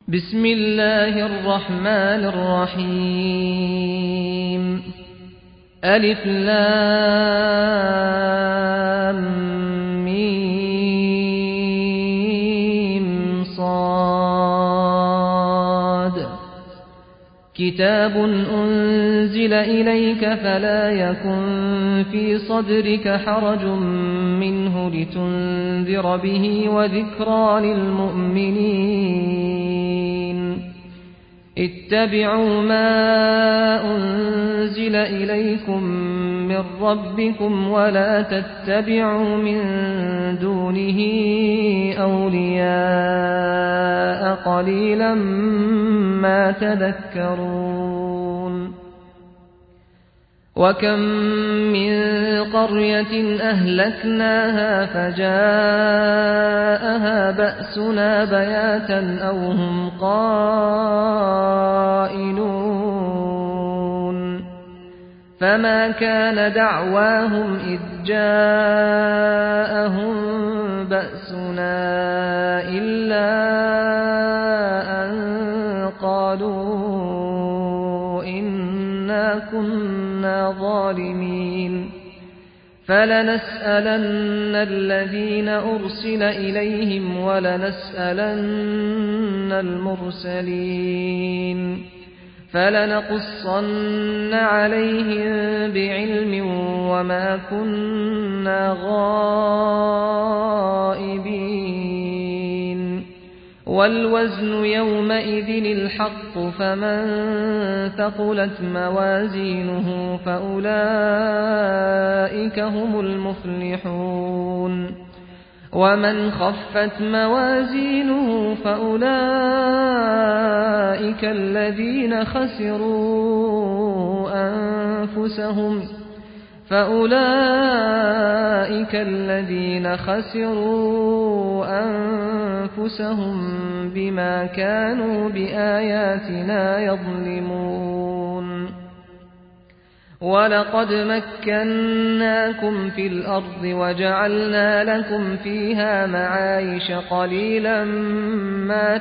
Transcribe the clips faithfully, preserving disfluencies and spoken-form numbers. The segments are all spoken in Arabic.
بسم الله الرحمن الرحيم. ألف لام ميم صاد. كتاب أنزل إليك فلا يكن في صدرك حرج منه لتنذر به وذكرى للمؤمنين. اتبعوا ما أنزل إليكم من ربكم ولا تتبعوا من دونه أولياء قليلا ما تذكرون. وكم من قرية أهلكناها فجاءها بأسنا بياتا أو هم قائلون. فما كان دعواهم إذ جاءهم بأسنا إلا أن قالوا إنا كنا ظالمين. فلنسألن الذين أرسل إليهم ولنسألن المرسلين. فلنقصن عليهم بعلم وما كنا غائبين. والوزن يومئذ الحق فمن ثقلت موازينه فأولئك هم المفلحون. ومن خفت موازينه فأولئك الذين خسروا أنفسهم فأولئك الذين خسروا أنفسهم بما كانوا بآياتنا يظلمون. ولقد مكناكم في الأرض وجعلنا لكم فيها معايش قليلا ما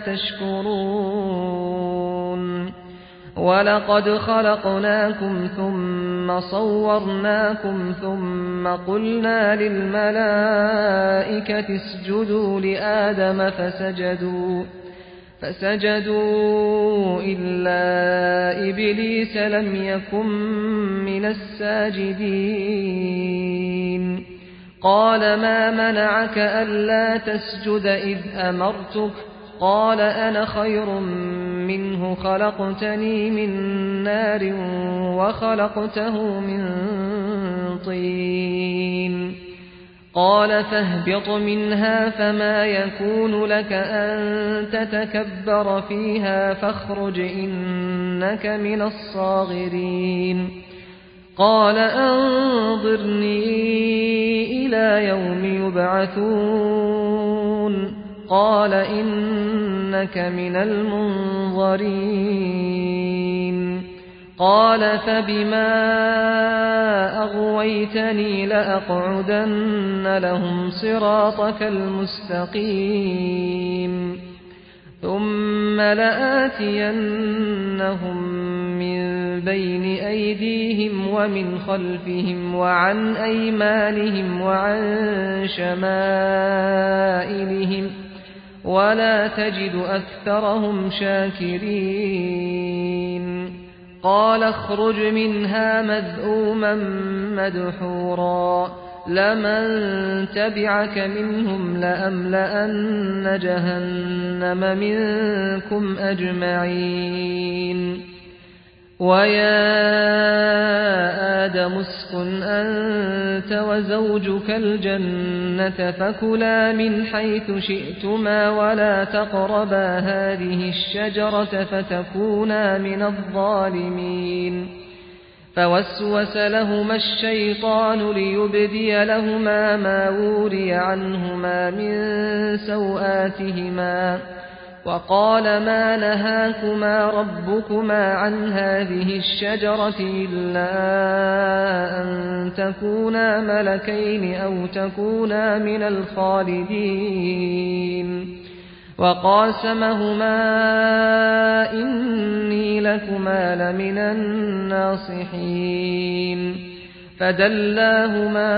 تشكرون. ولقد خلقناكم ثم صورناكم ثم قلنا للملائكة اسجدوا لآدم فسجدوا فسجدوا إلا إبليس لم يكن من الساجدين. قال ما منعك ألا تسجد إذ أمرتك؟ قال أنا خير منه خلقتني من نار وخلقته من طين. قال فاهبط منها فما يكون لك أن تتكبر فيها فاخرج إنك من الصاغرين. قال أنظرني إلى يوم يبعثون. قال إنك من المنظرين. قال فبما أغويتني لأقعدن لهم صراطك المستقيم ثم لآتينهم من بين أيديهم ومن خلفهم وعن أيمانهم وعن شمائلهم ولا تجد أكثرهم شاكرين. قال اخرج منها مذءوما مدحورا لمن تبعك منهم لأملأن جهنم منكم أجمعين. ويا آدم اسكن أنت وزوجك الجنة فكلا من حيث شئتما ولا تقربا هذه الشجرة فتكونا من الظالمين. فوسوس لهما الشيطان ليبدي لهما ما وري عنهما من سوآتهما وقال ما نهاكما ربكما عن هذه الشجرة إلا أن تكونا ملكين أو تكونا من الخالدين. وقاسمهما إني لكما لمن الناصحين فدلاهما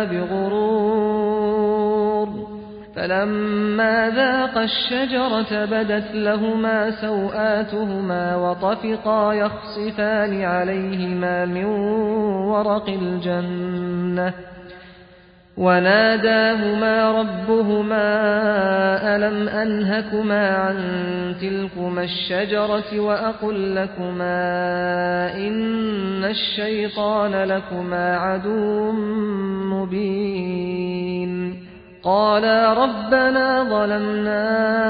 بغرور فلما ذاقا الشجرة بدت لهما سوآتهما وطفقا يخصفان عليهما من ورق الجنة وناداهما ربهما ألم أنهكما عن تلكما الشجرة وأقل لكما إن الشيطان لكما عدو مبين قالا ربنا ظلمنا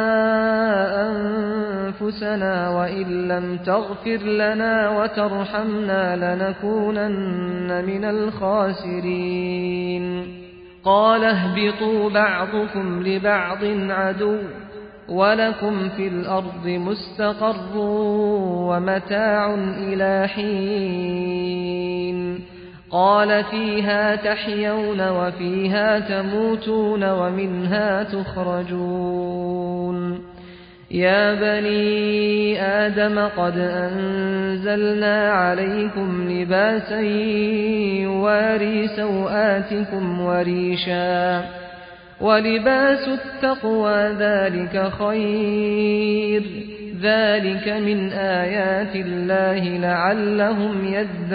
أنفسنا وإن لم تغفر لنا وترحمنا لنكونن من الخاسرين قال اهبطوا بعضكم لبعض عدو ولكم في الأرض مستقر ومتاع إلى حين قال فيها تحيون وفيها تموتون ومنها تخرجون يا بني آدم قد أنزلنا عليكم لباسا يواري سوآتكم وريشا ولباس التقوى ذلك خير ذلك من آيات الله لعلهم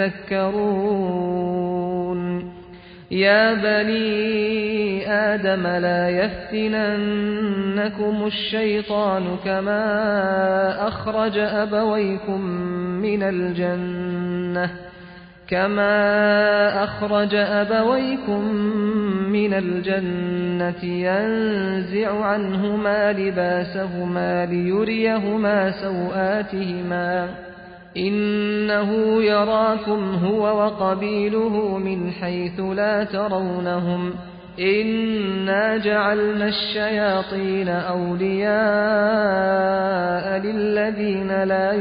يذكرون يا بني آدم لا يفتننكم الشيطان كما أخرج أبويكم من الجنة كما أخرج أبويكم من الجنة ينزع عنهما لباسهما ليريهما سوآتهما إنه يراكم هو وقبيله من حيث لا ترونهم إنا جعلنا الشياطين أولياء للذين لا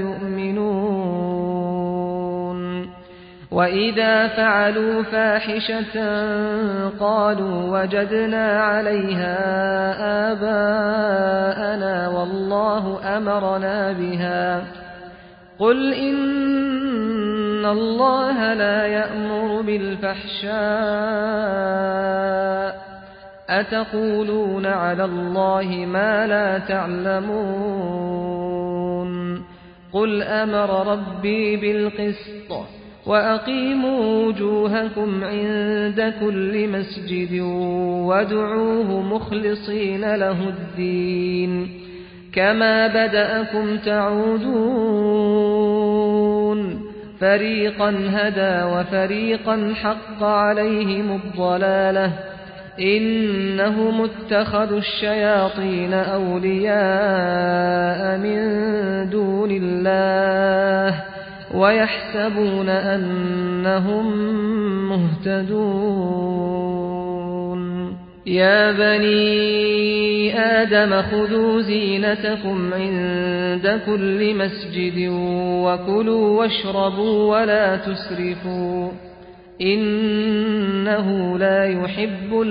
يؤمنون وإذا فعلوا فاحشة قالوا وجدنا عليها آباءنا والله أمرنا بها قل إن الله لا يأمر بالفحشاء أتقولون على الله ما لا تعلمون قل أمر ربي بالقسط وأقيموا وجوهكم عند كل مسجد وادعوه مخلصين له الدين كما بدأكم تعودون فريقا هدى وفريقا حق عليهم الضلالة إنهم اتخذوا الشياطين أولياء من دون الله ويحسبون أنهم مهتدون يا بني آدم خذوا زينتكم عند كل مسجد وكلوا واشربوا ولا تسرفوا إنه لا يحب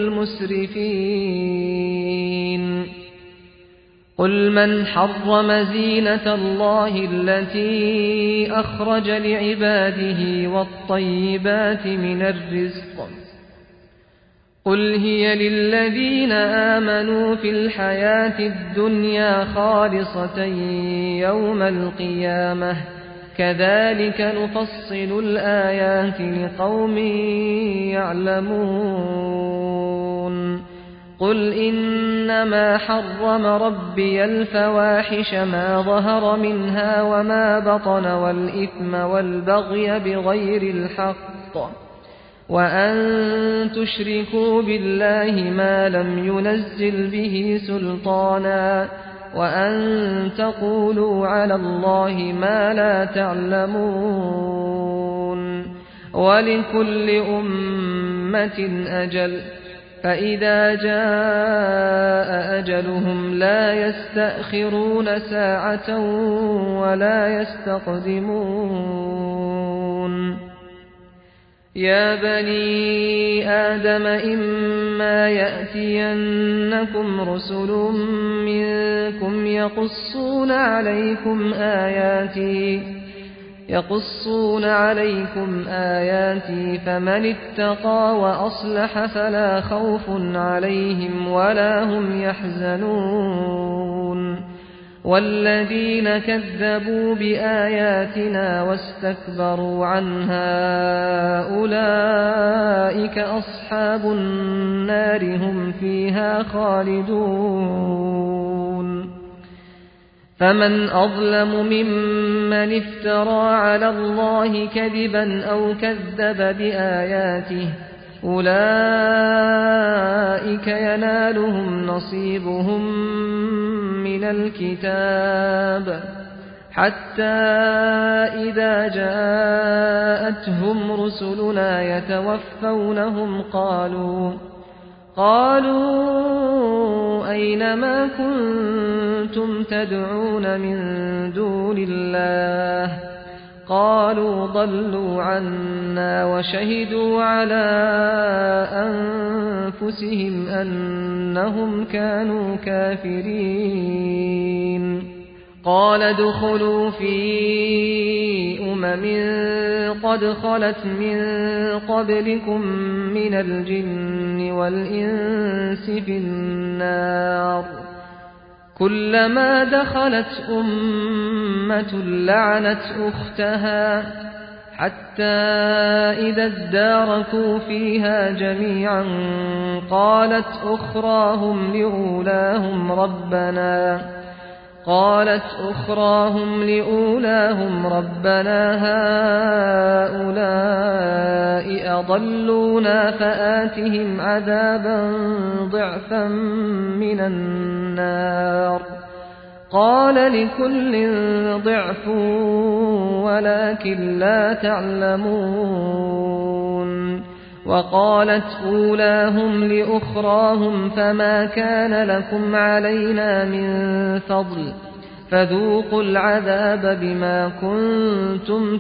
المسرفين قل من حرم زينة الله التي أخرج لعباده والطيبات من الرزق قل هي للذين آمنوا في الحياة الدنيا خالصة يوم القيامة كذلك نفصل الآيات لقوم يعلمون قل إنما حرم ربي الفواحش ما ظهر منها وما بطن والإثم والبغي بغير الحق وأن تشركوا بالله ما لم ينزل به سلطانا وأن تقولوا على الله ما لا تعلمون ولكل أمة أجل فإذا جاء أجلهم لا يستأخرون ساعة ولا يستقدمون يا بني آدم إما يأتينكم رسل منكم يقصون عليكم آياتي يقصون عليكم آياتي فمن اتقى وأصلح فلا خوف عليهم ولا هم يحزنون والذين كذبوا بآياتنا واستكبروا عنها أولئك أصحاب النار هم فيها خالدون فمن أظلم ممن افترى على الله كذبا أو كذب بآياته أولئك ينالهم نصيبهم من الكتاب حتى إذا جاءتهم رسلنا يتوفونهم قالوا قالوا أين ما كنتم تدعون من دون الله قالوا ضلوا عنا وشهدوا على أنفسهم أنهم كانوا كافرين قال ادخلوا في أمم قد خلت من قبلكم من الجن والإنس في النار كلما دخلت أمة لعنت أختها حتى إذا اداركوا فيها جميعا قالت أخراهم لأولاهم ربنا قالت أخراهم لأولاهم ربنا هؤلاء أضلونا فآتهم عذابا ضعفا من النار قال لكل ضعف ولكن لا تعلمون وقالت أولاهم لأخراهم فما كان لكم علينا من فضل فذوقوا العذاب بما كنتم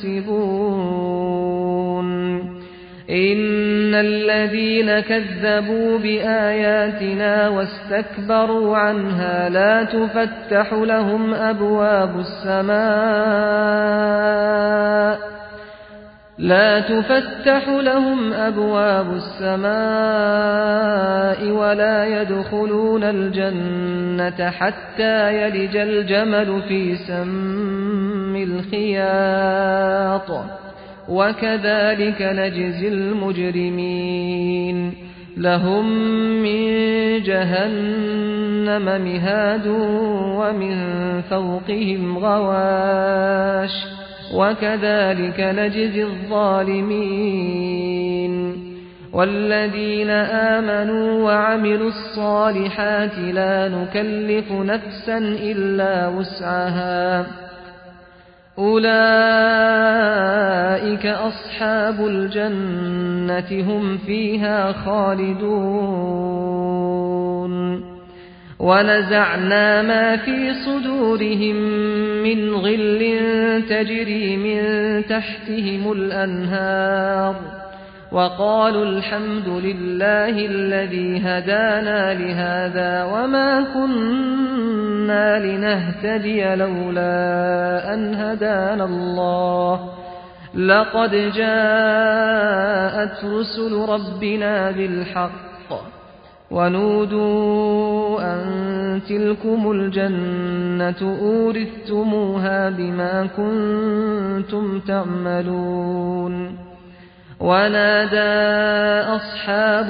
تكسبون إن الذين كذبوا بآياتنا واستكبروا عنها لا تفتح لهم أبواب السماء لا تفتح لهم أبواب السماء ولا يدخلون الجنة حتى يلج الجمل في سم الخياط وكذلك نجزي المجرمين لهم من جهنم مهاد ومن فوقهم غواش وكذلك نجزي الظالمين والذين آمنوا وعملوا الصالحات لا نكلف نفسا إلا وسعها أولئك أصحاب الجنة هم فيها خالدون ونزعنا ما في صدورهم من غل تجري من تحتهم الأنهار وقالوا الحمد لله الذي هدانا لهذا وما كنا لنهتدي لولا أن هدانا الله لقد جاءت رسل ربنا بالحق ونودوا أن تلكم الجنة أورثتموها بما كنتم تعملون ونادى أصحاب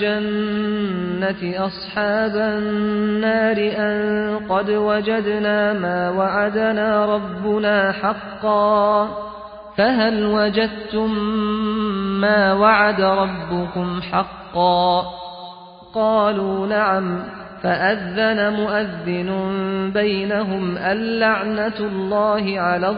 الجنة أصحاب النار أن قد وجدنا ما وعدنا ربنا حقا فهل وجدتم ما وعد ربكم حقا قالوا نعم فأذن مؤذن بينهم اللعنة الله على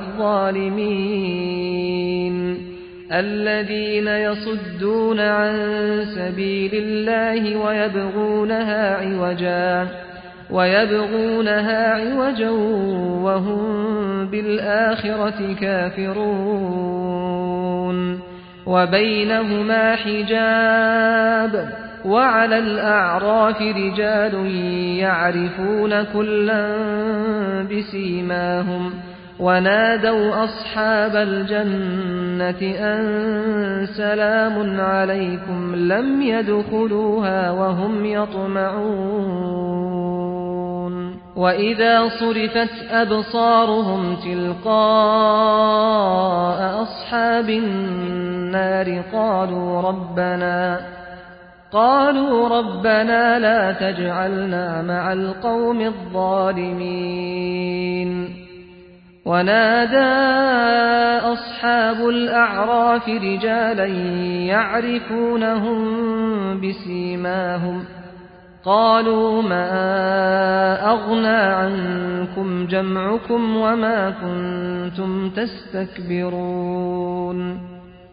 الظالمين الذين يصدون عن سبيل الله ويبغونها عوجا ويبغونها عوجا وهم بالآخرة كافرون وبينهما حجاب وعلى الأعراف رجال يعرفون كلا بسيماهم ونادوا أصحاب الجنة أن سلام عليكم لم يدخلوها وهم يطمعون وإذا صرفت أبصارهم تلقاء أصحاب النار قالوا ربنا قالوا ربنا لا تجعلنا مع القوم الظالمين ونادى أصحاب الأعراف رجالا يعرفونهم بسيماهم قالوا ما أغنى عنكم جمعكم وما كنتم تستكبرون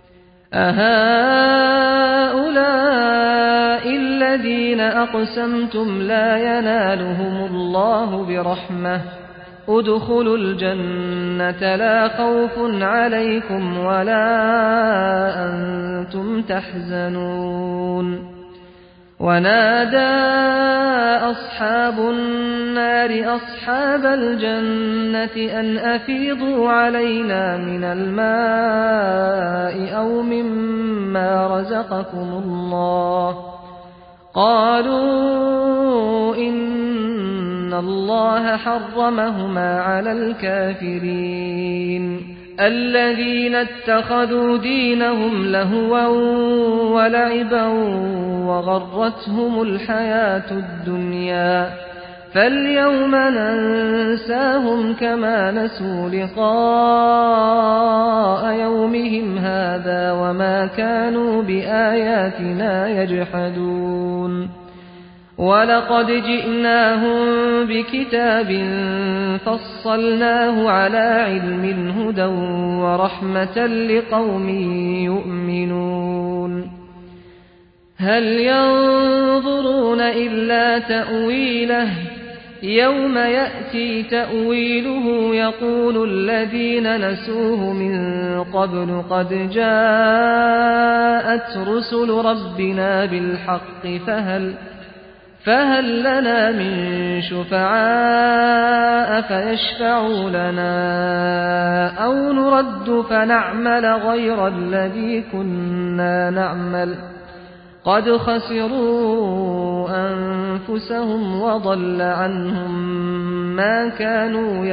أهؤلاء الذين أقسمتم لا ينالهم الله برحمة ادخلوا الجنة لا خوف عليكم ولا أنتم تحزنون ونادى أصحاب النار أصحاب الجنة أن أفيضوا علينا من الماء أو مما رزقكم الله قالوا إن الله حرمهما على الكافرين الذين اتخذوا دينهم لهوا ولعبا وغرتهم الحياة الدنيا فاليوم ننساهم كما نسوا لقاء يومهم هذا وما كانوا بآياتنا يجحدون ولقد جئناهم بكتاب فصلناه على علم هدى ورحمة لقوم يؤمنون هل ينظرون إلا تأويله يوم يأتي تأويله يقول الذين نسوه من قبل قد جاءت رسل ربنا بالحق فهل فهل لنا من شفعاء فيشفعوا لنا أو نرد فنعمل غير الذي كنا نعمل قد خسروا أنفسهم وضل عنهم ما كانوا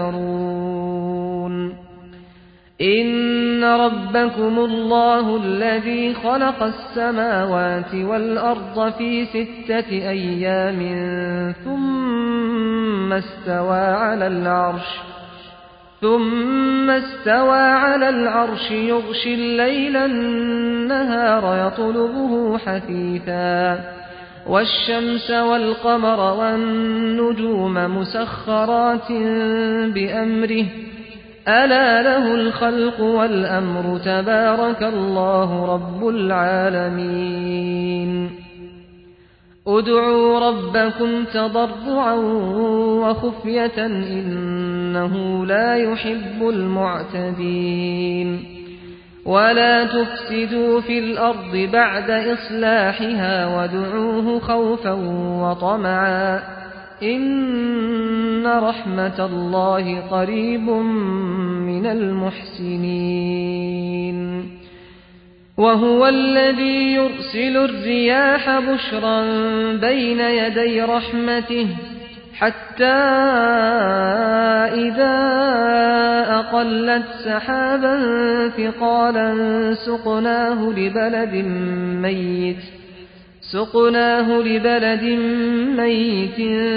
يفترون إن ربكم الله الذي خلق السماوات والأرض في ستة أيام ثم استوى على العرش ثم استوى على العرش يغشي الليل النهار يطلبه حثيثا والشمس والقمر والنجوم مسخرات بأمره ألا له الخلق والأمر تبارك الله رب العالمين ادعوا ربكم تضرعا وخفية إنه لا يحب المعتدين ولا تفسدوا في الأرض بعد إصلاحها وادعوه خوفا وطمعا إن رحمة الله قريب من المحسنين وهو الذي يرسل الرياح بشرا بين يدي رحمته حتى إذا أقلت سحابا ثقالا سقناه لبلد ميت سقناه لبلد ميت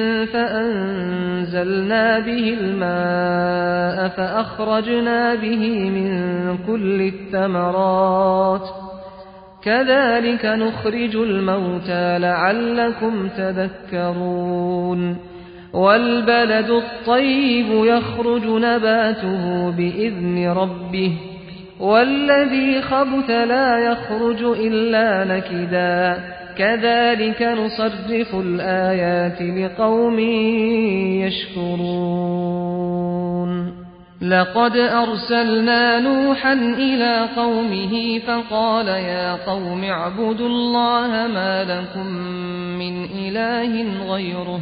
فأنزلنا به الماء فأخرجنا به من كل الثمرات كذلك نخرج الموتى لعلكم تذكرون والبلد الطيب يخرج نباته بإذن ربه والذي خبث لا يخرج إلا نكدا كذلك نصرف الآيات لقوم يشكرون لقد أرسلنا نوحا إلى قومه فقال يا قوم اعبدوا الله ما لكم من إله غيره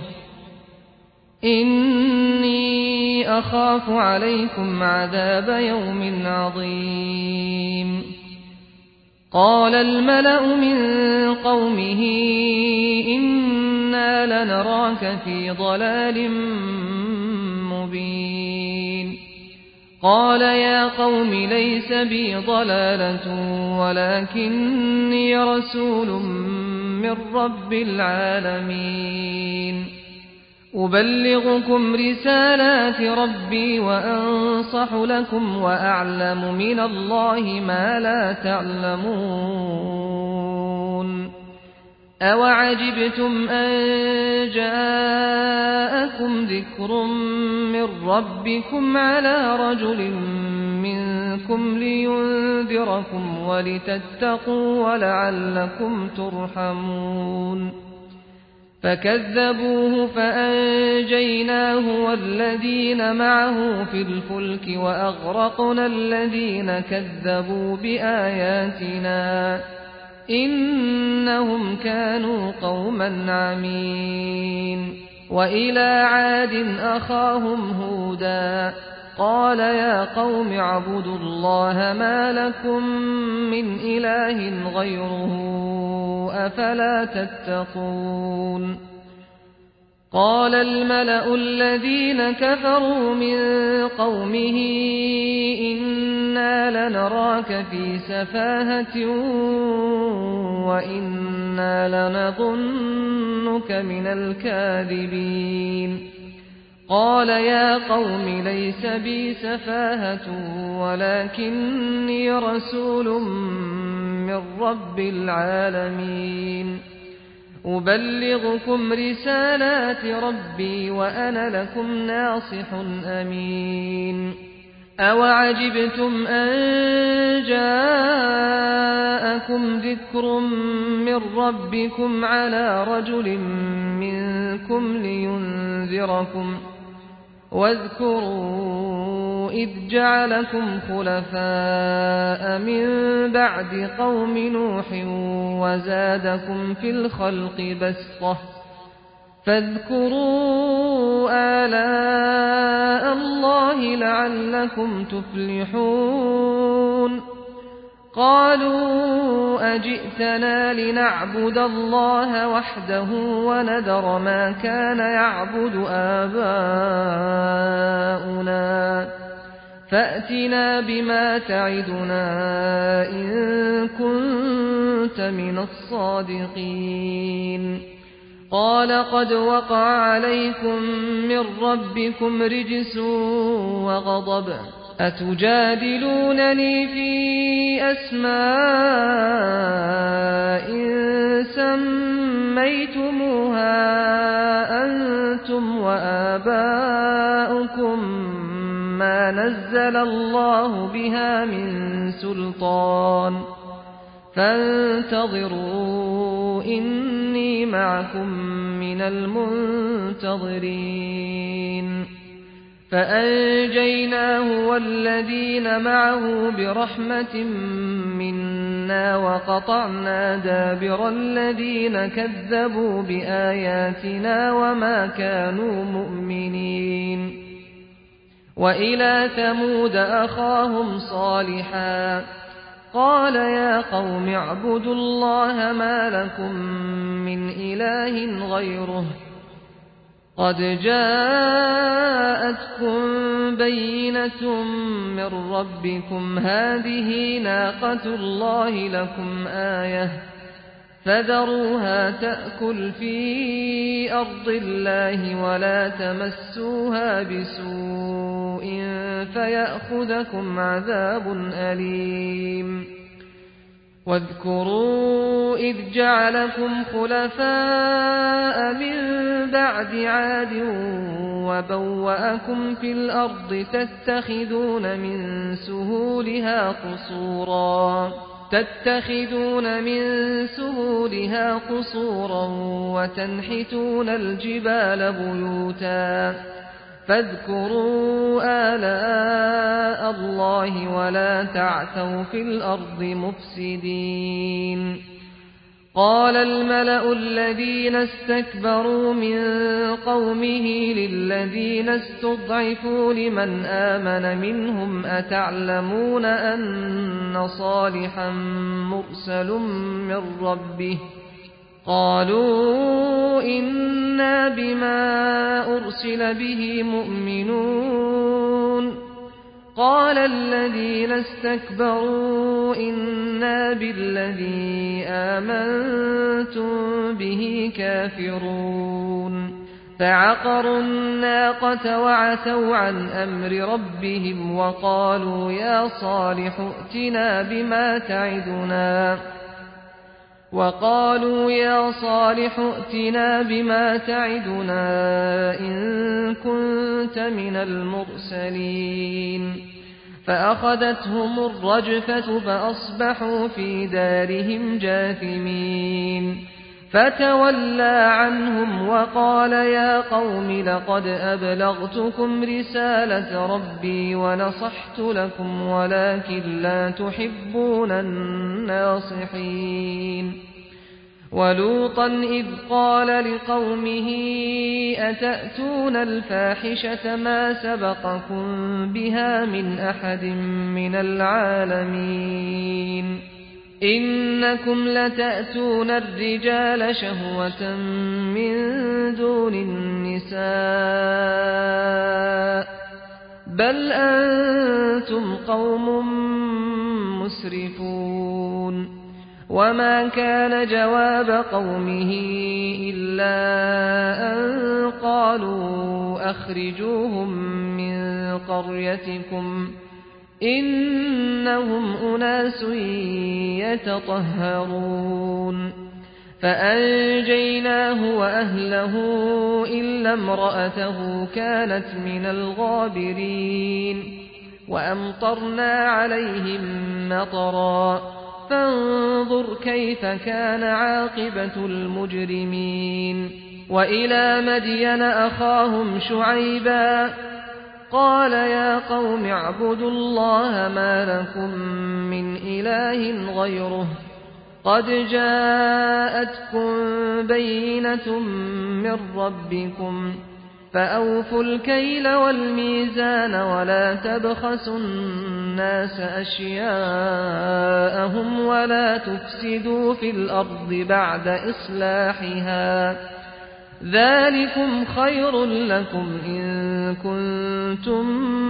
إني أخاف عليكم عذاب يوم عظيم قال الملأ من قومه إنا لنراك في ضلال مبين قال يا قوم ليس بي ضلالة ولكني رسول من رب العالمين أبلغكم رسالات ربي وأنصح لكم وأعلم من الله ما لا تعلمون أوعجبتم أن جاءكم ذكر من ربكم على رجل منكم لينذركم ولتتقوا ولعلكم ترحمون فكذبوه فأنجيناه والذين معه في الفلك وأغرقنا الذين كذبوا بآياتنا إنهم كانوا قوما عمين وإلى عاد أخاهم هودا قال يا قوم اعبدوا الله ما لكم من إله غيره أفلا تتقون قال الملأ الذين كفروا من قومه إنا لنراك في سفاهة وإنا لنظنك من الكاذبين قال يا قوم ليس بي سفاهة ولكني رسول من رب العالمين أبلغكم رسالات ربي وأنا لكم ناصح أمين أوعجبتم أن جاءكم ذكر من ربكم على رجل منكم لينذركم واذكروا إذ جعلكم خلفاء من بعد قوم نوح وزادكم في الخلق بسطة فاذكروا آلاء الله لعلكم تفلحون قالوا أجئتنا لنعبد الله وحده ونذر ما كان يعبد آباؤنا فأتنا بما تعدنا إن كنت من الصادقين قال قد وقع عليكم من ربكم رجس وغضب أتجادلونني في أسماء سميتموها أنتم وآباؤكم ما نزل الله بها من سلطان فانتظروا إني معكم من المنتظرين فأنجيناه والذين معه برحمة منا وقطعنا دابر الذين كذبوا بآياتنا وما كانوا مؤمنين وإلى ثمود أخاهم صالحا قال يا قوم اعبدوا الله ما لكم من إله غيره قد جاءتكم بينة من ربكم هذه ناقة الله لكم آية فذروها تأكل في أرض الله ولا تمسوها بسوء فيأخذكم عذاب أليم واذكروا إذ جعلكم خلفاء من بعد عاد وبوأكم في الأرض تتخذون من سهولها قصورا تتخذون من سهولها قصورا وتنحتون الجبال بيوتا فاذكروا آلاء الله ولا تعثوا في الأرض مفسدين. قال الملأ الذين استكبروا من قومه للذين استضعفوا لمن آمن منهم أتعلمون أن صالحا مرسل من ربه؟ قالوا إنا بما أرسل به مؤمنون. قال الذين استكبروا إنا بالذي آمنتم به كافرون. فعقروا الناقة وعتوا عن أمر ربهم وقالوا يا صالح ائتنا بما تعدنا وقالوا يا صالح ائتنا بما تعدنا إن كنت من المرسلين. فأخذتهم الرجفة فأصبحوا في دارهم جاثمين. فتولى عنهم وقال يا قوم لقد أبلغتكم رسالة ربي ونصحت لكم ولكن لا تحبون الناصحين. ولوطا إذ قال لقومه أتأتون الفاحشة ما سبقكم بها من أحد من العالمين إنكم لتأتون الرجال شهوة من دون النساء بل أنتم قوم مسرفون. وما كان جواب قومه إلا أن قالوا أخرجوهم من قريتكم إنهم أناس يتطهرون. فأنجيناه وأهله إلا امرأته كانت من الغابرين. وأمطرنا عليهم مطرا فانظر كيف كان عاقبة المجرمين. وإلى مدين أخاهم شعيبا قال يا قوم اعبدوا الله ما لكم من إله غيره قد جاءتكم بينة من ربكم فأوفوا الكيل والميزان ولا تبخسوا الناس أشياءهم ولا تفسدوا في الأرض بعد إصلاحها ذلكم خير لكم إن كنتم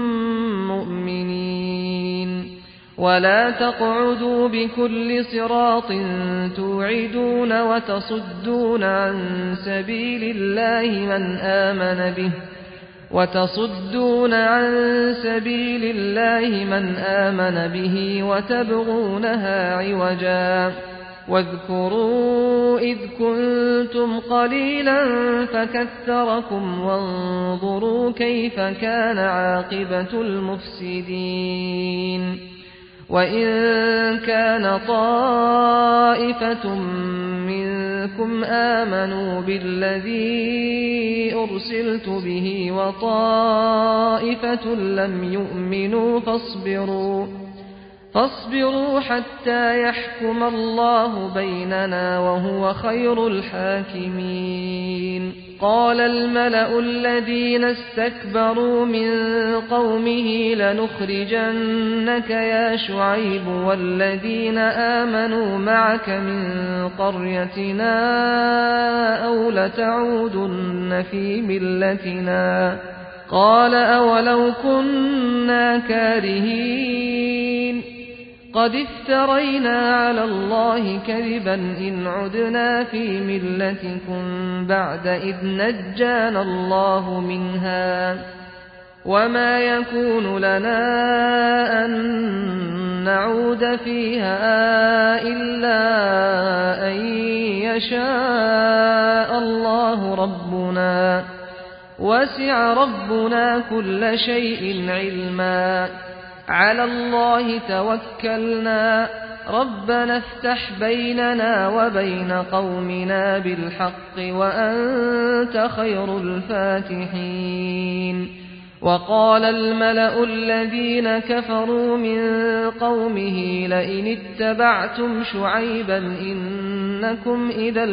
مؤمنين. ولا تقعدوا بكل صراط توعدون وتصدون عن سبيل الله من آمن به وتصدون عن سبيل الله من آمن به وتبغونها عوجا. واذكروا إذ كنتم قليلا فكثركم وانظروا كيف كان عاقبة المفسدين. وإن كان طائفة منكم آمنوا بالذي أرسلت به وطائفة لم يؤمنوا فاصبروا فاصبروا حتى يحكم الله بيننا وهو خير الحاكمين. قال الملأ الذين استكبروا من قومه لنخرجنك يا شعيب والذين آمنوا معك من قريتنا أو لتعودن في ملتنا. قال أولو كنا كارهين قد افترينا على الله كذبا إن عدنا في ملتكم بعد إذ نجانا الله منها وما يكون لنا أن نعود فيها إلا أن يشاء الله ربنا وسع ربنا كل شيء علما على الله توكلنا ربنا افتح بيننا وبين قومنا بالحق وأنت خير الفاتحين. وقال الملأ الذين كفروا من قومه لئن اتبعتم شعيبا إنكم إذا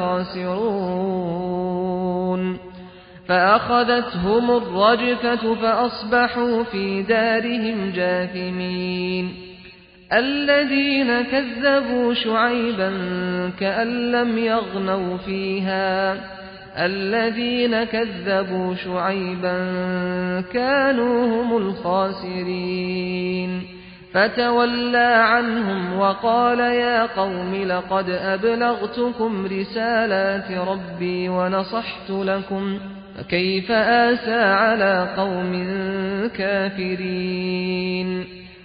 لخاسرون فأخذتهم الرجفة فأصبحوا في دارهم جاثمين الذين كذبوا شعيبا كأن لم يغنوا فيها الذين كذبوا شعيبا كانوا هم الخاسرين فتولى عنهم وقال يا قوم لقد أبلغتكم رسالات ربي ونصحت لكم فكيف آسى على قوم كافرين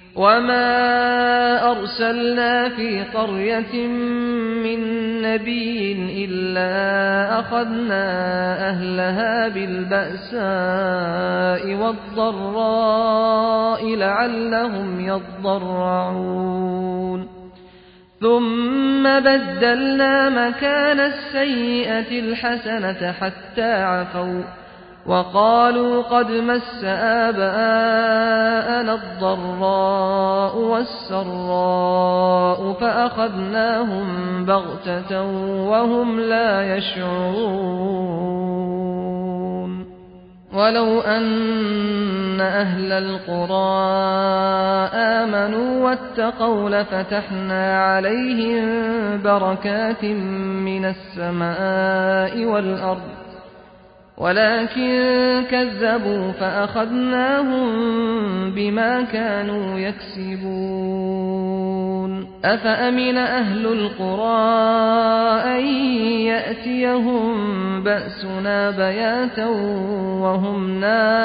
وما أرسلنا في قرية من نبي إلا أخذنا أهلها بالبأساء والضراء لعلهم يضرعون ثم بدلنا مكان السيئة الحسنة حتى عفوا وقالوا قد مس آباءنا الضراء والسراء فأخذناهم بغتة وهم لا يشعرون ولو أن أهل القرى آمنوا واتقوا لفتحنا عليهم بركات من السماء والأرض ولكن كذبوا فأخذناهم بما كانوا يكسبون أفأمن أهل القرى أن يأتيهم بأسنا بياتا وهم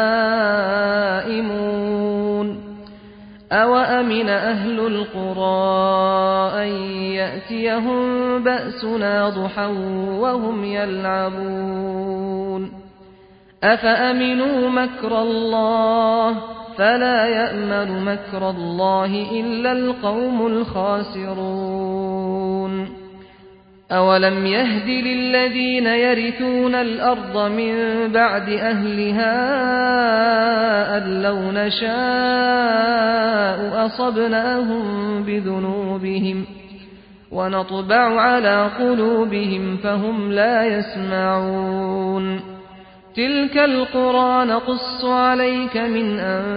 نائمون أوأمن أهل القرى أن يأتيهم بأسنا ضحى وهم يلعبون أفأمنوا مكر الله فلا يأمن مكر الله إلا القوم الخاسرون أولم يهد للذين يرثون الأرض من بعد أهلها أن لو نشاء أصبناهم بذنوبهم ونطبع على قلوبهم فهم لا يسمعون تلك القرى نقص عليك من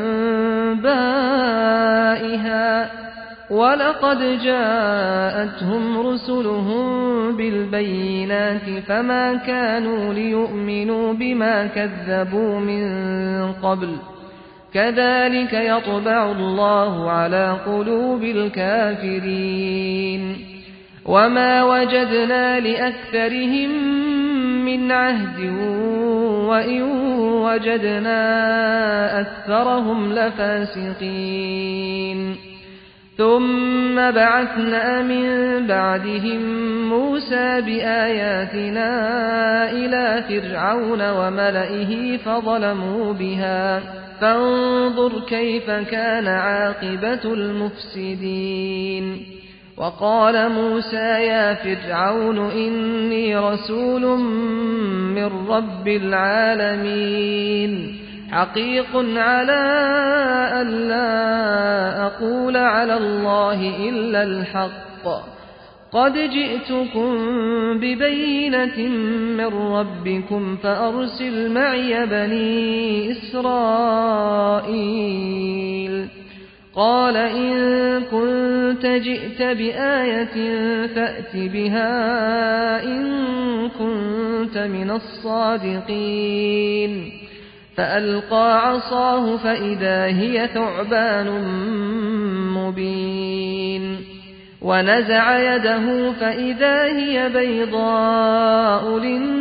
أنبائها ولقد جاءتهم رسلهم بالبينات فما كانوا ليؤمنوا بما كذبوا من قبل كذلك يطبع الله على قلوب الكافرين وما وجدنا لأكثرهم من عهد وإن وجدنا أكثرهم لفاسقين ثم بعثنا من بعدهم موسى بآياتنا إلى فرعون وملئه فظلموا بها فانظر كيف كان عاقبة المفسدين وقال موسى يا فرعون إني رسول من رب العالمين حقيق على أن لا أقول على الله إلا الحق قد جئتكم ببينة من ربكم فأرسل معي بني إسرائيل قال إن كنت جئت بآية فأت بها إن كنت من الصادقين فألقى عصاه فإذا هي ثعبان مبين ونزع يده فإذا هي بيضاء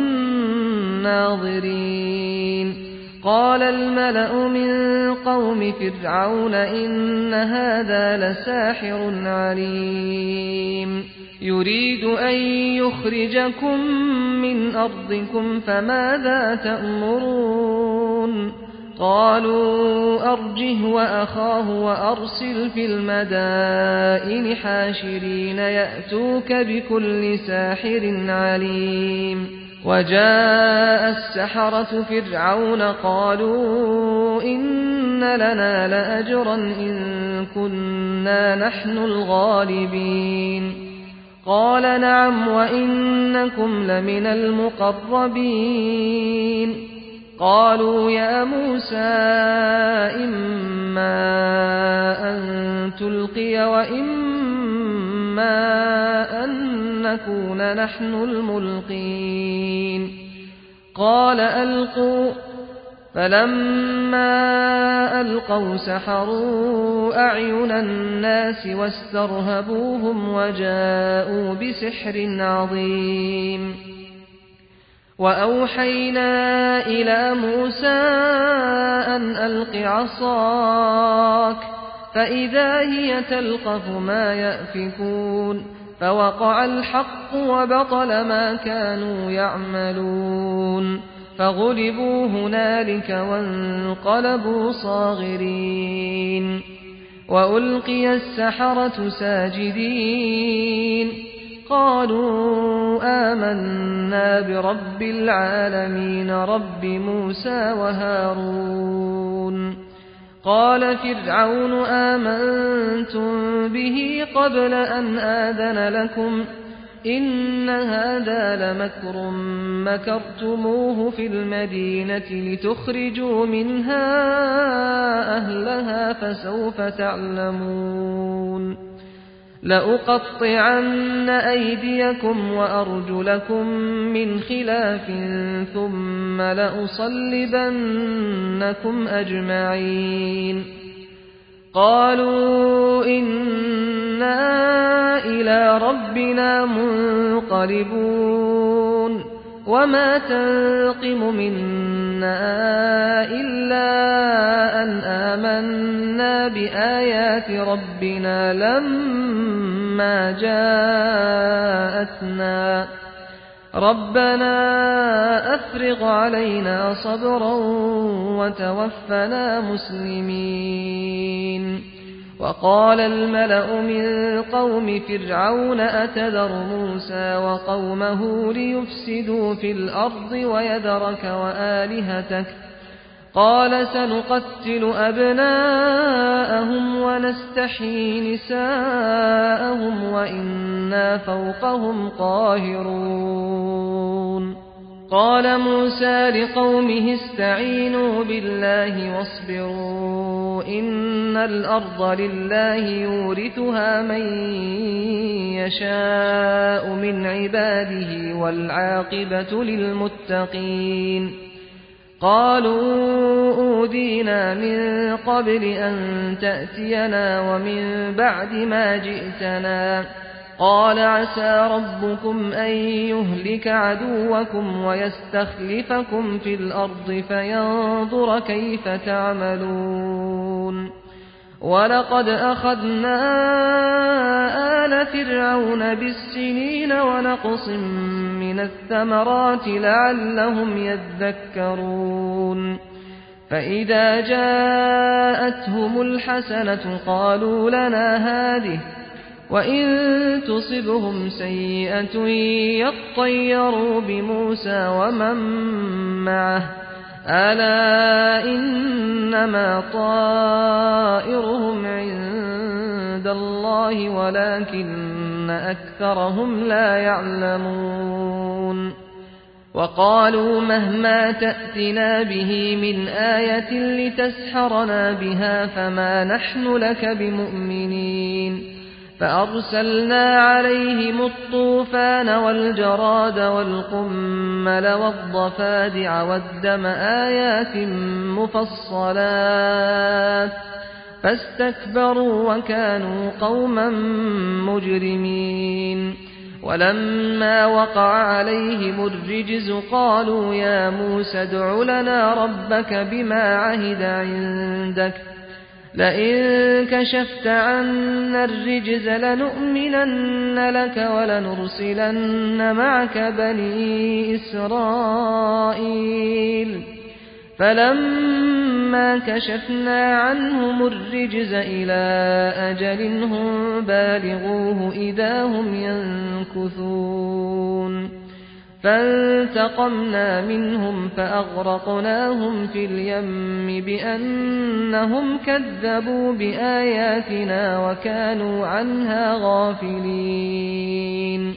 للناظرين قال الملأ من قوم فرعون إن هذا لساحر عليم يريد أن يخرجكم من أرضكم فماذا تأمرون قالوا أرجه وأخاه وأرسل في المدائن حاشرين يأتوك بكل ساحر عليم وجاء السحرة فرعون قالوا إن لنا لأجرا إن كنا نحن الغالبين قال نعم وإنكم لمن المقربين قالوا يا موسى إما أن تلقي وإما أن نكون نحن الملقين قال ألقوا فلما ألقوا سحروا أعين الناس واسترهبوهم وجاءوا بسحر عظيم وأوحينا إلى موسى أن ألق عصاك فإذا هي تلقف ما يأفكون فوقع الحق وبطل ما كانوا يعملون فغلبوا هنالك وانقلبوا صاغرين وألقي السحرة ساجدين قالوا آمنا برب العالمين رب موسى وهارون قال فرعون آمنتم به قبل أن آذن لكم إن هذا لمكر مكرتموه في المدينة لتخرجوا منها أهلها فسوف تعلمون لأقطعن أيديكم وأرجلكم من خلاف ثم لأصلبنكم أجمعين قالوا إنا إلى ربنا منقلبون وما تنقم منا إلا أن آمنا بآيات ربنا لما جاءتنا ربنا أفرغ علينا صبرا وتوفنا مسلمين وقال الملأ من قوم فرعون أتذر موسى وقومه ليفسدوا في الأرض ويذرك وآلهتك قال سنقتل أبناءهم ونستحيي نساءهم وإنا فوقهم قاهرون قال موسى لقومه استعينوا بالله واصبروا إن الأرض لله يورثها من يشاء من عباده والعاقبة للمتقين قالوا أوذينا من قبل أن تأتينا ومن بعد ما جئتنا قال عسى ربكم أن يهلك عدوكم ويستخلفكم في الأرض فينظر كيف تعملون ولقد أخذنا آل فرعون بالسنين ونقص من الثمرات لعلهم يذكرون فإذا جاءتهم الحسنة قالوا لنا هذه وإن تصبهم سيئة يطيروا بموسى ومن معه ألا إنما طائرهم عند الله ولكن أكثرهم لا يعلمون وقالوا مهما تأتنا به من آية لتسحرنا بها فما نحن لك بمؤمنين فأرسلنا عليهم الطوفان والجراد والقمل والضفادع والدم آيات مفصلات فاستكبروا وكانوا قوما مجرمين ولما وقع عليهم الرجز قالوا يا موسى ادع لنا ربك بما عهد عندك لئن كشفت عنا الرجز لنؤمنن لك ولنرسلن معك بني إسرائيل فلما كشفنا عنهم الرجز إلى أجل هم بالغوه إذا هم ينكثون فانتقمنا منهم فأغرقناهم في اليم بأنهم كذبوا بآياتنا وكانوا عنها غافلين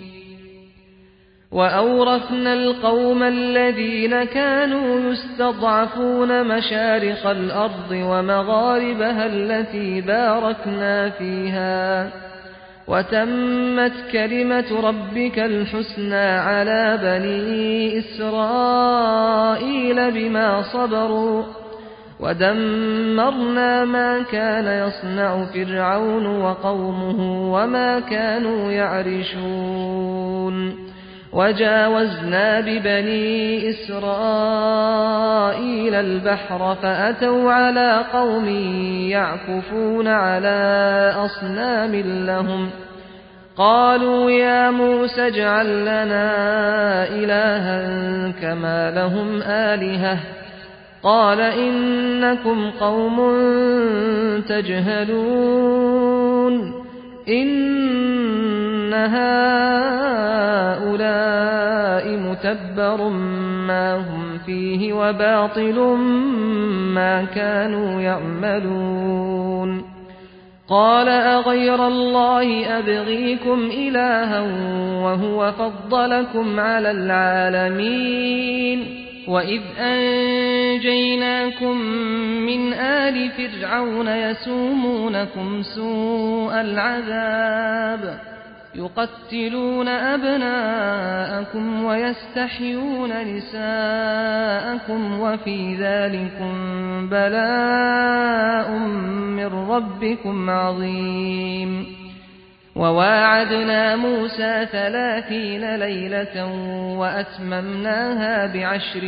وأورثنا القوم الذين كانوا يستضعفون مشارق الأرض ومغاربها التي باركنا فيها وتمت كلمة ربك الحسنى على بني إسرائيل بما صبروا ودمرنا ما كان يصنع فرعون وقومه وما كانوا يعرشون وجاوزنا ببني إسرائيل البحر فأتوا على قوم يعكفون على أصنام لهم قالوا يا موسى اجعل لنا إلها كما لهم آلهة قال إنكم قوم تجهلون إن هؤلاء متبر ما هم فيه وباطل ما كانوا يعملون قال أغير الله أبغيكم إلها وهو فضلكم على العالمين وإذ أنجيناكم من آل فرعون يسومونكم سوء العذاب يقتلون أبناءكم ويستحيون نساءكم وفي ذلكم بلاء من ربكم عظيم وواعدنا موسى ثلاثين ليلة وأتممناها بعشر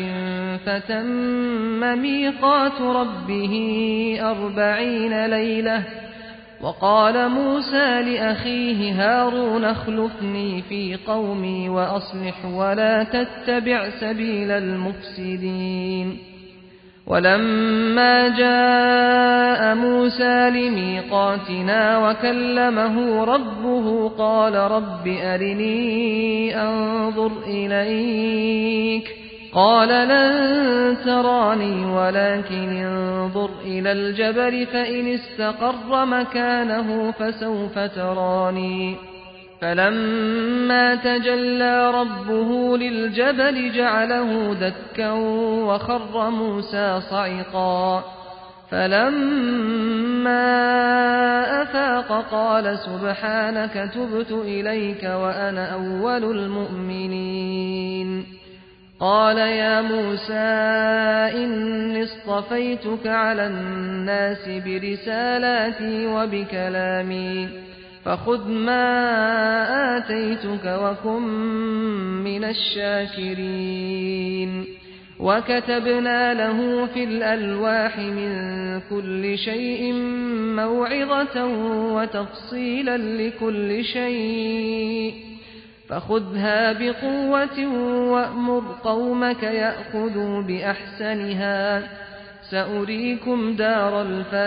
فتم ميقات ربه أربعين ليلة وقال موسى لأخيه هارون اخلفني في قومي وأصلح ولا تتبع سبيل المفسدين ولما جاء موسى لميقاتنا وكلمه ربه قال رب أرني أنظر إليك قال لن تراني ولكن انظر إلى الجبل فإن استقر مكانه فسوف تراني فلما تجلى ربه للجبل جعله دكا وخر موسى صعقا فلما أفاق قال سبحانك تبت إليك وأنا أول المؤمنين قال يا موسى إني اصطفيتك على الناس برسالاتي وبكلامي فخذ ما آتيتك وكن من الشاكرين وكتبنا له في الألواح من كل شيء موعظة وتفصيلا لكل شيء فخذها بقوة وأمر قومك يأخذوا بأحسنها سأريكم دار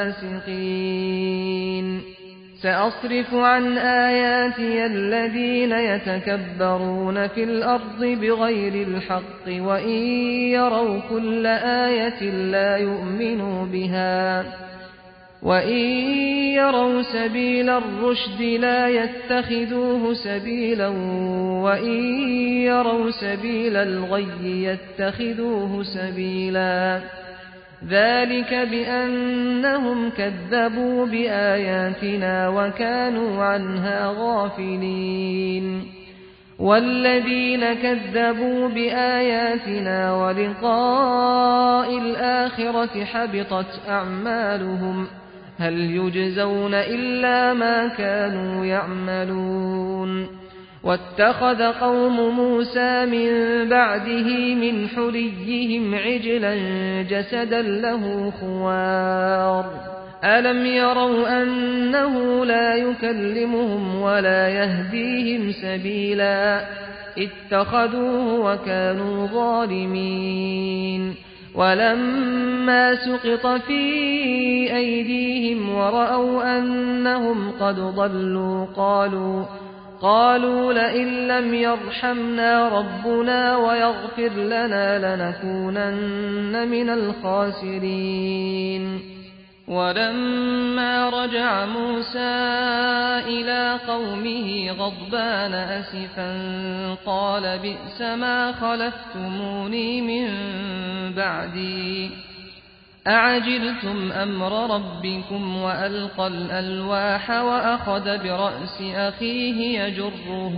الفاسقين سأصرف عن آياتي الذين يتكبرون في الأرض بغير الحق وإن يروا كل آية لا يؤمنوا بها وإن يروا سبيل الرشد لا يتخذوه سبيلا وإن يروا سبيل الغي يتخذوه سبيلا ذلك بأنهم كذبوا بآياتنا وكانوا عنها غافلين والذين كذبوا بآياتنا ولقاء الآخرة حبطت أعمالهم هل يجزون إلا ما كانوا يعملون واتخذ قوم موسى من بعده من حليهم عجلا جسدا له خوار ألم يروا أنه لا يكلمهم ولا يهديهم سبيلا اتخذوه وكانوا ظالمين ولما سقط في أيديهم ورأوا أنهم قد ضلوا قالوا قالوا لئن لم يرحمنا ربنا ويغفر لنا لنكونن من الخاسرين. ولما رجع موسى إلى قومه غضبان أسفا قال بئس ما خلفتموني من بعدي أعجلتم أمر ربكم وألقى الألواح وأخذ برأس أخيه يجره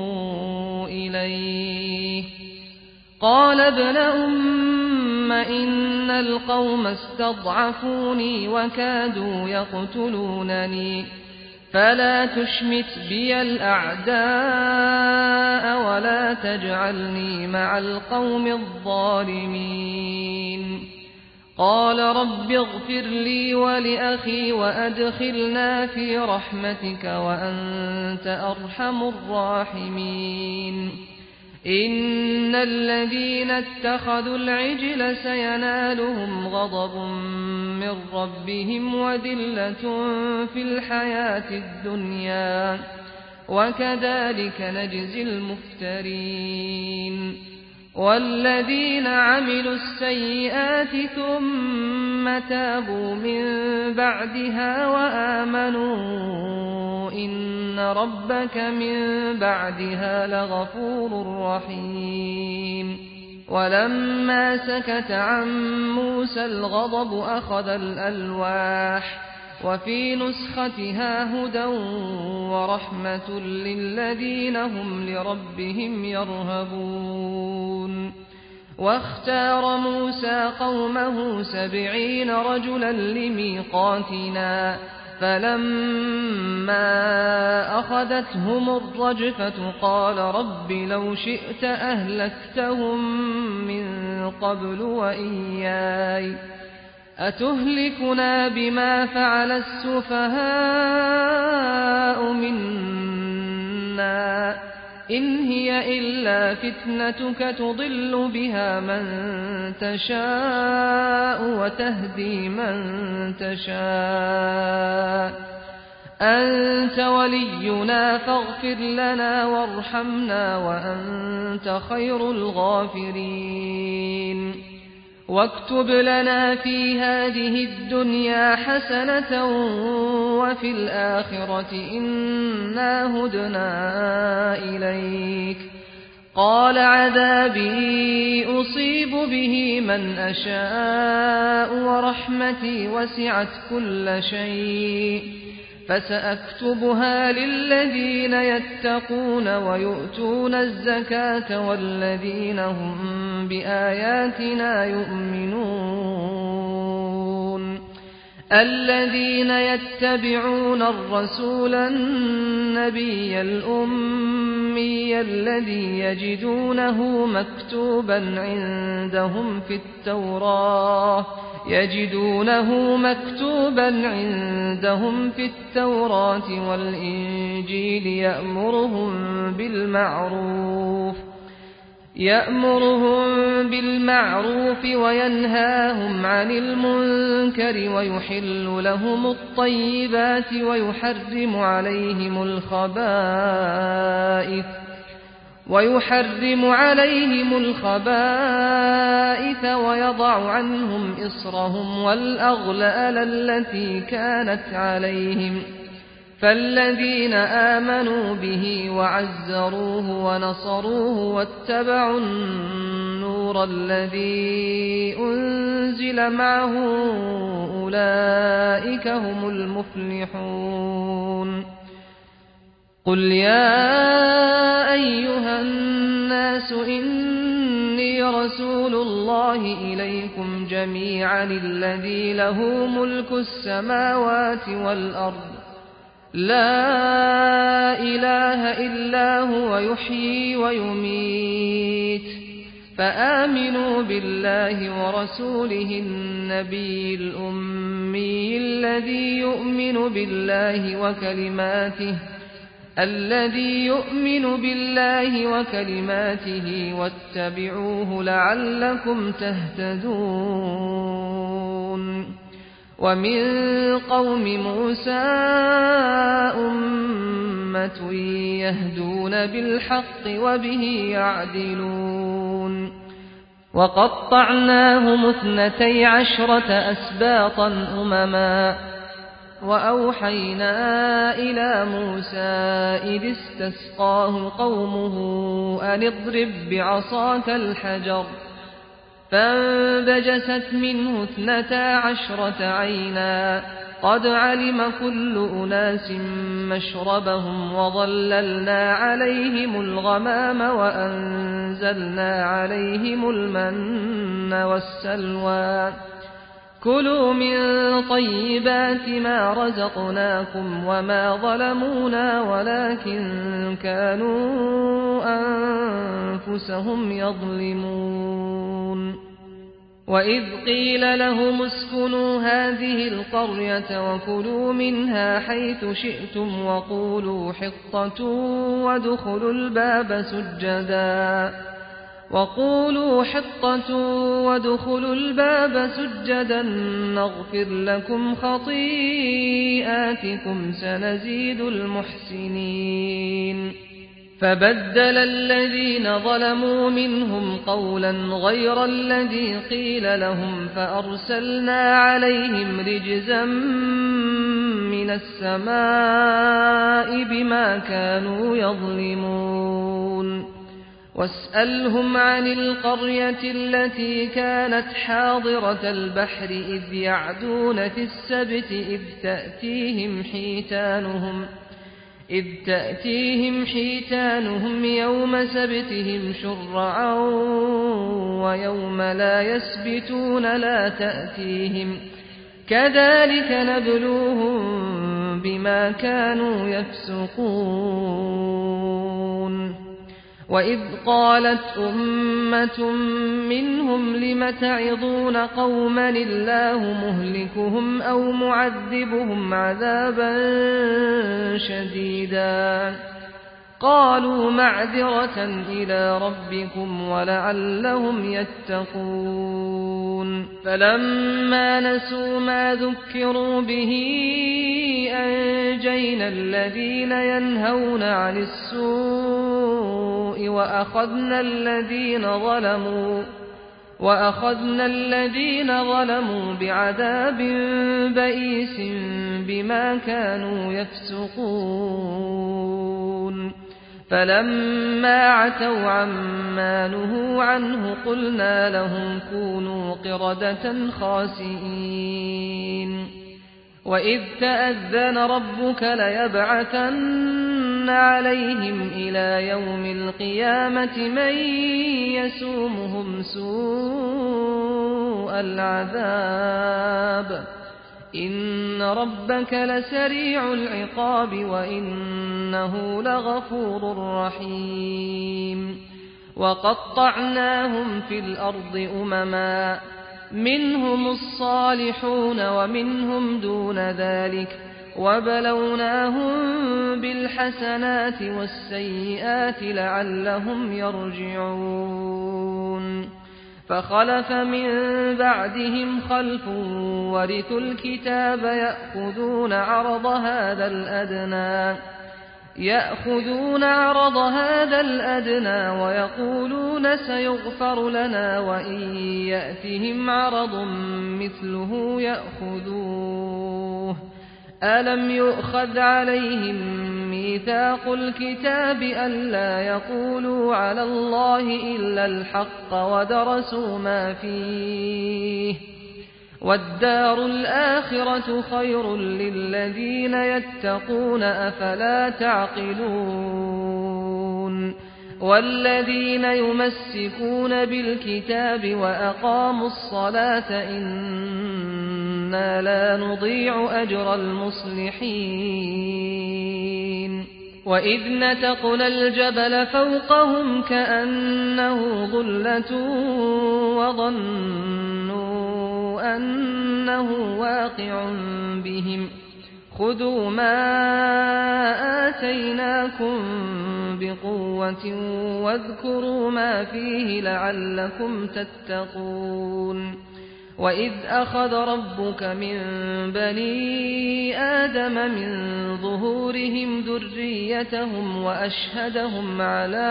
إليه قال ابن أم إن القوم استضعفوني وكادوا يقتلونني فلا تشمت بي الأعداء ولا تجعلني مع القوم الظالمين. قال رب اغفر لي ولأخي وأدخلنا في رحمتك وأنت أرحم الراحمين. إن الذين اتخذوا العجل سينالهم غضب من ربهم وذلة في الحياة الدنيا وكذلك نجزي المفترين. والذين عملوا السيئات ثم تابوا من بعدها وآمنوا إن ربك من بعدها لغفور رحيم. ولما سكت عن موسى الغضب أخذ الألواح وفي نسختها هدى ورحمة للذين هم لربهم يرهبون. واختار موسى قومه سبعين رجلا لميقاتنا فلما أخذتهم الرجفة قال رب لو شئت أهلكتهم من قبل وإياي أتهلكنا بما فعل السفهاء منا إن هي إلا فتنتك تضل بها من تشاء وتهدي من تشاء أنت ولينا فاغفر لنا وارحمنا وأنت خير الغافرين. واكتب لنا في هذه الدنيا حسنة وفي الآخرة إنا هدنا إليك. قال عذابي أصيب به من أشاء ورحمتي وسعت كل شيء فسأكتبها للذين يتقون ويؤتون الزكاة والذين هم بآياتنا يؤمنون. الذين يتبعون الرسول النبي الأمي الذي يجدونه مكتوبا عندهم في التوراة يجدونه مكتوبا عندهم في التوراة والإنجيل يأمرهم بالمعروف يأمرهم بالمعروف وينهاهم عن المنكر ويحل لهم الطيبات ويحرم عليهم الخبائث ويحرم عليهم الخبائث ويضع عنهم إصرهم والأغلال التي كانت عليهم. فالذين آمنوا به وعزروه ونصروه واتبعوا النور الذي أنزل معه أولئك هم المفلحون. قل يا أيها الناس إني رسول الله إليكم جميعا الذي له ملك السماوات والأرض لا إله إلا هو يحيي ويميت فآمنوا بالله ورسوله النبي الأمي الذي يؤمن بالله وكلماته الذي يؤمن بالله وكلماته واتبعوه لعلكم تهتدون. ومن قوم موسى أمة يهدون بالحق وبه يعدلون وقطعناهم اثنتي عشرة أسباطا أمما وأوحينا إلى موسى إذ استسقاه قومه أن اضرب بعصاك الحجر فانبجست منه اثنتا عشرة عينا قد علم كل أناس مشربهم وظللنا عليهم الغمام وأنزلنا عليهم المن والسلوى كلوا من طيبات ما رزقناكم وما ظلمونا ولكن كانوا أنفسهم يظلمون وإذ قيل لهم اسكنوا هذه القرية وكلوا منها حيث شئتم وقولوا حطة وادخلوا الباب سجدا وقولوا حطة وادخلوا الباب سجدا نغفر لكم خطيئاتكم سنزيد المحسنين فبدل الذين ظلموا منهم قولا غير الذي قيل لهم فأرسلنا عليهم رجزا من السماء بما كانوا يظلمون واسألهم عن القرية التي كانت حاضرة البحر إذ يعدون في السبت إذ تأتيهم حيتانهم إذ تأتيهم حيتانهم يوم سبتهم شرعا ويوم لا يسبتون لا تأتيهم كذلك نبلوهم بما كانوا يفسقون وإذ قالت أمة منهم لم تعظون قوما الله مهلكهم أو معذبهم عذابا شديدا قالوا معذرة إلى ربكم ولعلهم يتقون فلما نسوا ما ذكروا به أنجينا الذين ينهون عن السوء وأخذنا الذين ظلموا وأخذنا الذين ظلموا بعذاب بئيس بما كانوا يفسقون فلما عتوا عما نهوا عنه قلنا لهم كونوا قردة خاسئين وإذ تأذن ربك ليبعثن عليهم إلى يوم القيامة من يسومهم سوء العذاب إن ربك لسريع العقاب وإنه لغفور رحيم وقطعناهم في الأرض أمما منهم الصالحون ومنهم دون ذلك وبلوناهم بالحسنات والسيئات لعلهم يرجعون فخلف من بعدهم خلف ورثوا الكتاب يأخذون عرض هذا الأدنى يأخذون عرض هذا الأدنى ويقولون سيغفر لنا وإن يأتهم عرض مثله يأخذوه ألم يؤخذ عليهم ميثاق الكتاب ألا يقولوا على الله إلا الحق ودرسوا ما فيه والدار الآخرة خير للذين يتقون أفلا تعقلون والذين يمسكون بالكتاب وأقاموا الصلاة إنا لا نضيع أجر المصلحين وإذ نتقنا الجبل فوقهم كأنه ظلة وظنوا أنه واقع بهم خذوا ما آتيناكم بقوة واذكروا ما فيه لعلكم تتقون وإذ أخذ ربك من بني آدم من ظهورهم ذريتهم وأشهدهم على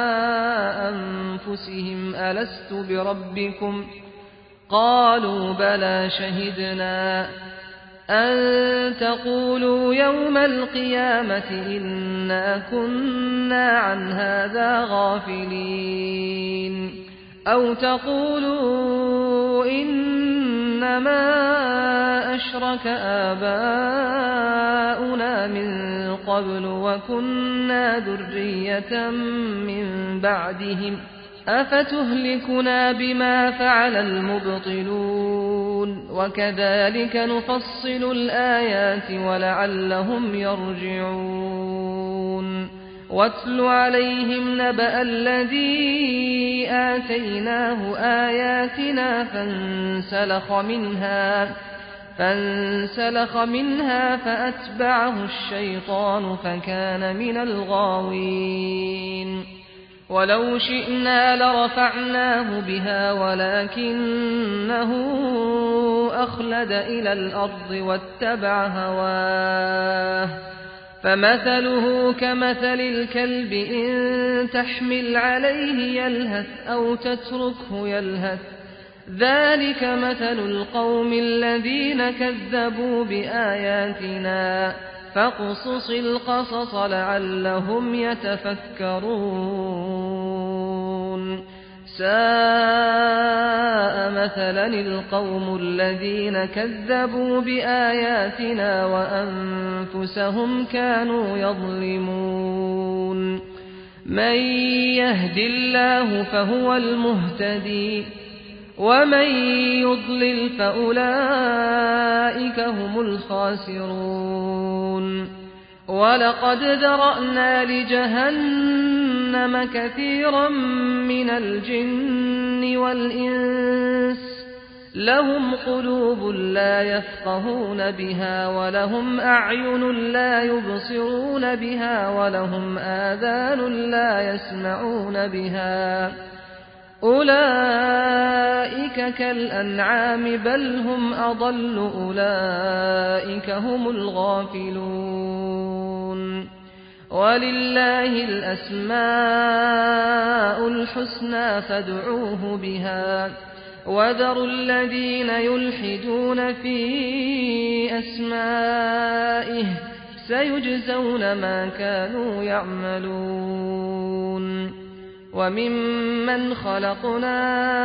أنفسهم ألست بربكم قالوا بلى شهدنا أن تقولوا يوم القيامة إنا كنا عن هذا غافلين أو تقولوا إنما أشرك آباؤنا من قبل وكنا ذرية من بعدهم أفتهلكنا بما فعل المبطلون وكذلك نفصل الآيات ولعلهم يرجعون واتل عليهم نبأ الذي آتيناه آياتنا فانسلخ منها فانسلخ منها فأتبعه الشيطان فكان من الغاوين ولو شئنا لرفعناه بها ولكنه أخلد إلى الأرض واتبع هواه فمثله كمثل الكلب إن تحمل عليه يلهث أو تتركه يلهث ذلك مثل القوم الذين كذبوا بآياتنا فاقصص القصص لعلهم يتفكرون ساء مثلا القوم الذين كذبوا بآياتنا وأنفسهم كانوا يظلمون من يهد الله فهو المهتدي ومن يضلل فأولئك هم الخاسرون ولقد ذرأنا لجهنم كثيرا من الجن والإنس لهم قلوب لا يفقهون بها ولهم أعين لا يبصرون بها ولهم آذان لا يسمعون بها أولئك كالأنعام بل هم أضل أولئك هم الغافلون ولله الأسماء الحسنى فادعوه بها وذروا الذين يلحدون في أسمائه سيجزون ما كانوا يعملون وممن خلقنا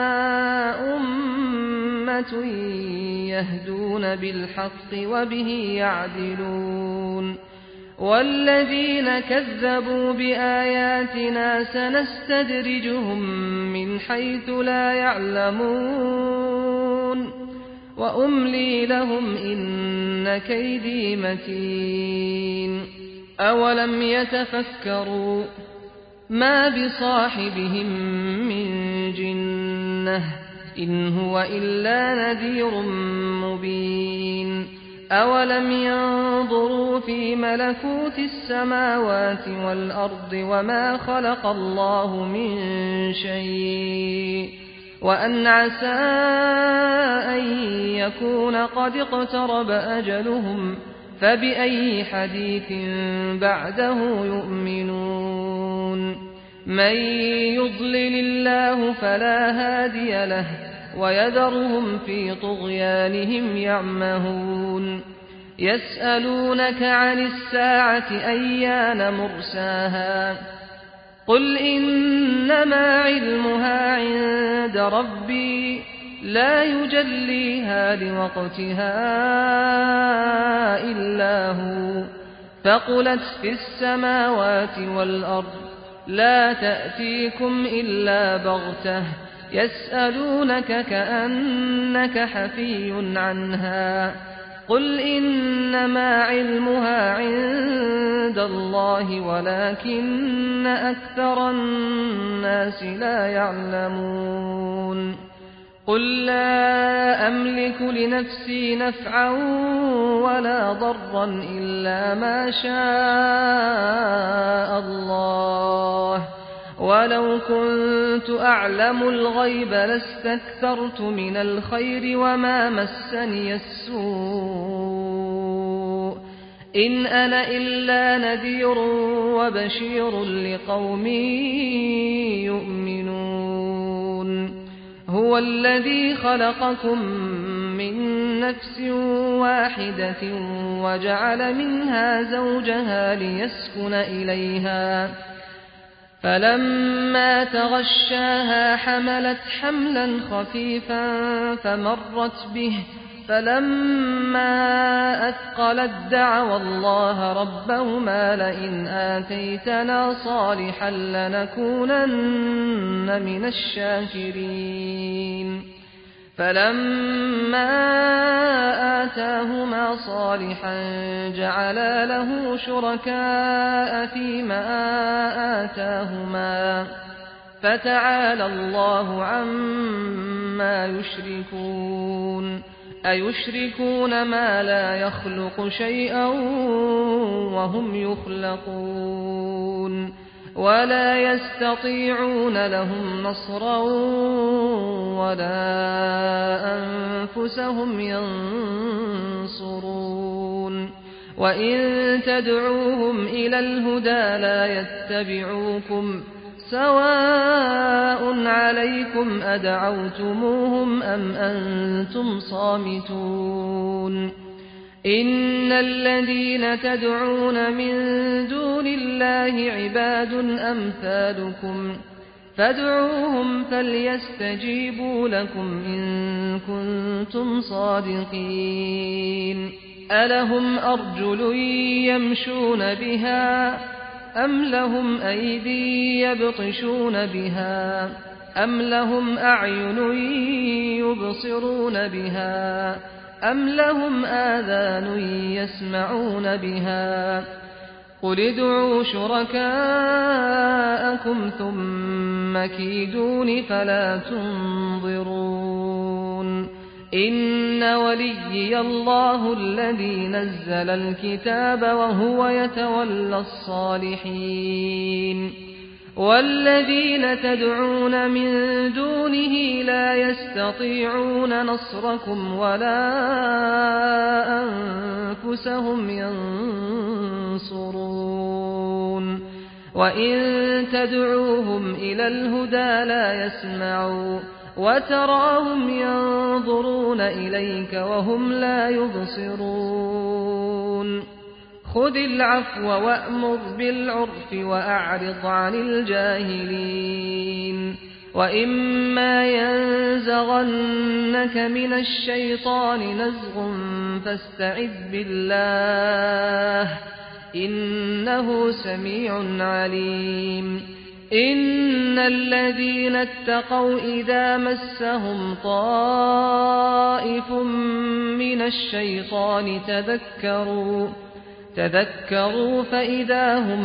أمة يهدون بالحق وبه يعدلون والذين كذبوا بآياتنا سنستدرجهم من حيث لا يعلمون وأملي لهم إن كيدي متين أولم يتفكروا ما بصاحبهم من جنة إن هو إلا نذير مبين أولم ينظروا في ملكوت السماوات والأرض وما خلق الله من شيء وأن عسى أن يكون قد اقترب أجلهم فبأي حديث بعده يؤمنون من يضلل الله فلا هادي له ويذرهم في طغيانهم يعمهون يسألونك عن الساعة أيان مرساها قل إنما علمها عند ربي لا يجليها لوقتها إلا هو ثقلت في السماوات والأرض لا تأتيكم إلا بغتة يسألونك كأنك حفي عنها قل إنما علمها عند الله ولكن أكثر الناس لا يعلمون قل لا أملك لنفسي نفعا ولا ضرا إلا ما شاء الله ولو كنت أعلم الغيب لاستكثرت من الخير وما مسني السوء إن أنا إلا نذير وبشير لقوم يؤمنون هو الذي خلقكم من نفس واحدة وجعل منها زوجها ليسكن إليها فلما تغشاها حملت حملا خفيفا فمرت به فلما أثقلت دعوا الله ربهما لئن آتيتنا صالحا لنكونن من الشاكرين فلما آتاهما صالحا جعلا له شركاء فيما آتاهما فتعالى الله عما يشركون أيشركون ما لا يخلق شيئا وهم يخلقون ولا يستطيعون لهم نصرا ولا أنفسهم ينصرون وإن تدعوهم إلى الهدى لا يتبعوكم سواء عليكم أدعوتموهم أم أنتم صامتون إن الذين تدعون من دون الله عباد أمثالكم فادعوهم فليستجيبوا لكم إن كنتم صادقين ألهم أرجل يمشون بها أم لهم أيدي يبطشون بها أم لهم أعين يبصرون بها أم لهم آذان يسمعون بها قل ادعوا شركاءكم ثم كيدون فلا تنظرون إن وليي الله الذي نزل الكتاب وهو يتولى الصالحين والذين تدعون من دونه لا يستطيعون نصركم ولا أنفسهم ينصرون وإن تدعوهم إلى الهدى لا يسمعوا وتراهم ينظرون إليك وهم لا يبصرون خذ العفو وأمر بالعرف وأعرض عن الجاهلين وإما ينزغنك من الشيطان نزغ فاستعذ بالله إنه سميع عليم إن الذين اتقوا إذا مسهم طائف من الشيطان تذكروا تذكروا فإذا هم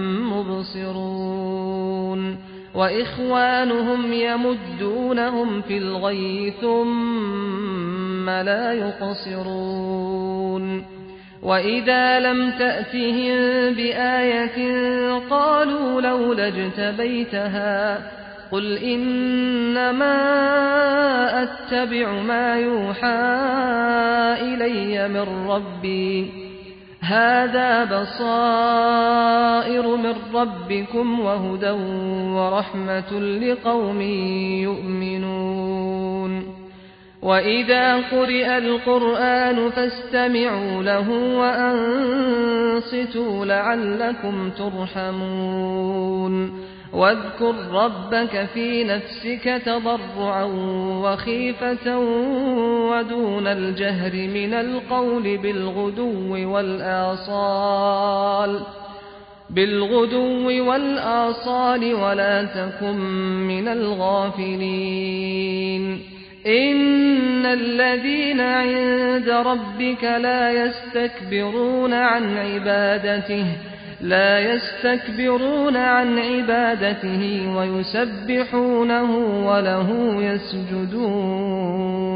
مبصرون وإخوانهم يمدونهم في الغي ثم لا يقصرون وإذا لم تأتهم بآية قالوا لولا اجتبيتها قل إنما أتبع ما يوحى إلي من ربي هذا بصائر من ربكم وهدى ورحمة لقوم يؤمنون وإذا قرئ القرآن فاستمعوا له وأنصتوا لعلكم ترحمون واذكر ربك في نفسك تضرعا وخيفة ودون الجهر من القول بالغدو والآصال بالغدو والآصال ولا تكن من الغافلين إن الذين عند ربك لا يستكبرون عن عبادته لا يستكبرون عن عبادته ويسبحونه وله يسجدون